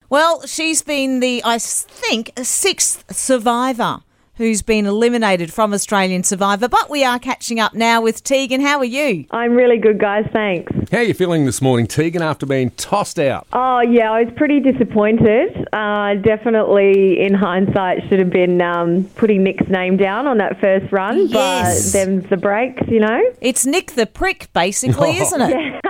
Well, she's been I think, sixth survivor who's been eliminated from Australian Survivor. But we are catching up now with Tegan. How are you? I'm really good, guys. Thanks. How are you feeling this morning, Tegan, after being tossed out? Oh, yeah, I was pretty disappointed. Definitely, in hindsight, should have been putting Nick's name down on that first run. Yes. But them's the breaks, you know. It's Nick the Prick, basically, isn't it?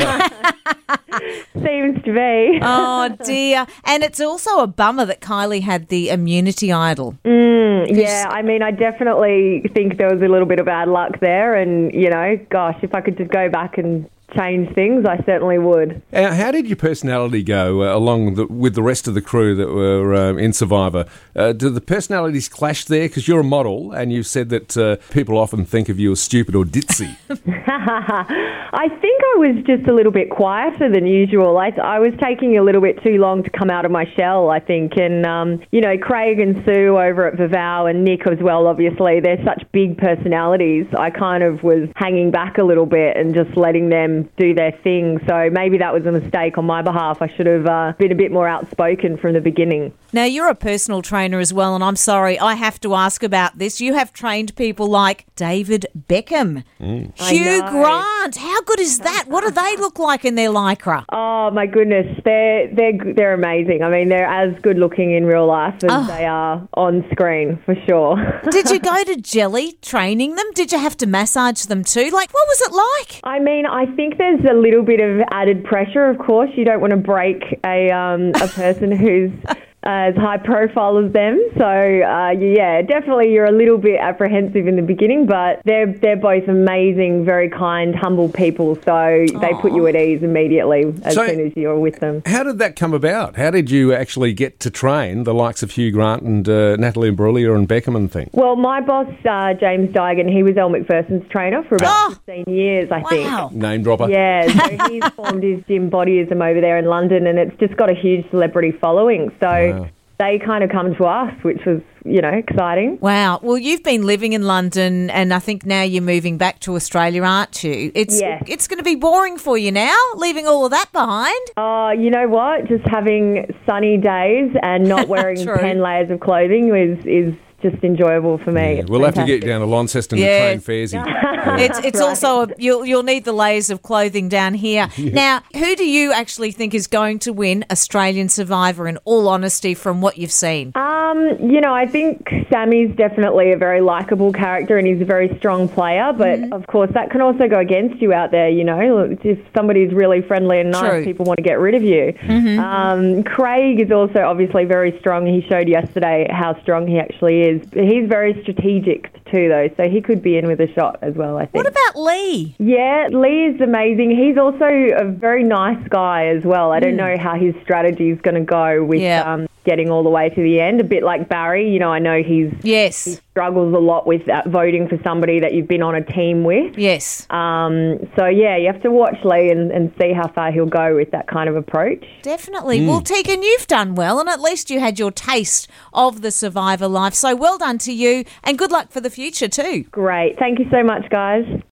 Seems to be. Oh, dear. And it's also a bummer that Kylie had the immunity idol. Yeah, I mean, I definitely think there was a little bit of bad luck there. And, you know, gosh, if I could just go back and change things, I certainly would. How did your personality go with the rest of the crew that were in Survivor? Do the personalities clash there? Because you're a model and you said that people often think of you as stupid or ditzy. I think I was just a little bit quieter than usual. I was taking a little bit too long to come out of my shell, I think. And, you know, Craig and Sue over at Vivau and Nick as well, obviously, they're such big personalities. I kind of was hanging back a little bit and just letting them do their thing. So maybe that was a mistake on my behalf. I should have been a bit more outspoken from the beginning. Now, you're a personal trainer as well, and I'm sorry, I have to ask about this. You have trained people like David Beckham, Hugh Grant. How good is that? What do they look like in their lycra? Oh, my goodness. They're amazing. I mean, they're as good looking in real life as they are on screen, for sure. Did you go to jelly training them? Did you have to massage them too? Like, what was it like? I mean, I think there's a little bit of added pressure, of course. You don't want to break a person who's as high profile as them. So, yeah, definitely you're a little bit apprehensive in the beginning, but they're both amazing, very kind, humble people. So they put you at ease immediately as soon as you're with them. How did that come about? How did you actually get to train the likes of Hugh Grant and Natalie Imbruglia and Beckham and things? Well, my boss, James Dygan, he was Elle Macpherson's trainer for about 15 years, I think. Name dropper. Yeah, so he's formed his gym Bodyism over there in London, and it's just got a huge celebrity following. So they kind of come to us, which was, you know, exciting. Wow. Well, you've been living in London, and I think now you're moving back to Australia, aren't you? It's going to be boring for you now, leaving all of that behind. Oh, you know what? Just having sunny days and not wearing 10 layers of clothing is just enjoyable for me. Yeah, we'll have to get down to Launceston to train Fairzy. It's right. Also you'll need the layers of clothing down here. Now, who do you actually think is going to win Australian Survivor, in all honesty, from what you've seen? You know, I think Sammy's definitely a very likeable character and he's a very strong player, but of course that can also go against you out there, you know. If somebody's really friendly and nice, people want to get rid of you. Craig is also obviously very strong. He showed yesterday how strong he actually is. He's very strategic too, though, so he could be in with a shot as well, I think. What about Lee? Yeah, Lee is amazing. He's also a very nice guy as well. I don't know how his strategy is going to go with getting all the way to the end. A bit like Barry, you know, I know he struggles a lot with voting for somebody that you've been on a team with. Yes. So, yeah, you have to watch Lee and see how far he'll go with that kind of approach. Definitely. Well, Tegan, you've done well, and at least you had your taste of the Survivor life. So well done to you, and good luck for the future too. Great. Thank you so much, guys.